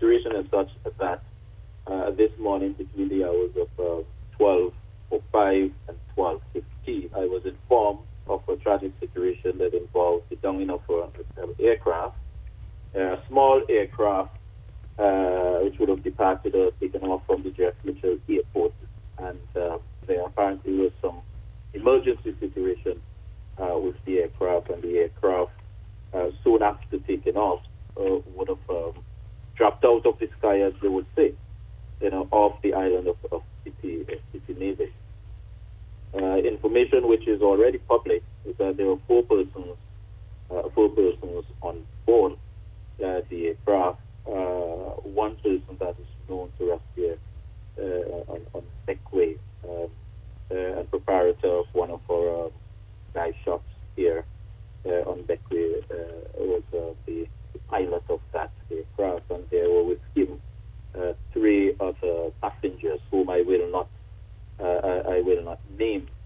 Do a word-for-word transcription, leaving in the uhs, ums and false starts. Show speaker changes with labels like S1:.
S1: situation is such that uh, this morning between the hours of uh, twelve oh five and twelve fifteen, I was informed of a tragic situation that involved the downing of an aircraft, a small aircraft uh, which would have departed or taken off from the J F Mitchell Airport, and uh, there apparently was some emergency situation uh, with the aircraft, and the aircraft uh, soon after taking off uh, would have um, dropped out of the sky, as they would say, you know, off the island of, of City, uh, City Navy. Uh, information which is already public is that there were four persons, uh, four persons on board uh, the aircraft. Uh, one person that is known to us here uh, on, on Beckway, um, uh, and proprietor of one of our uh, dive shops here uh, on Beckway uh, was uh, the, the pilot of that aircraft, and there were with him uh, three other passengers whom I will not, uh, I, I will not name.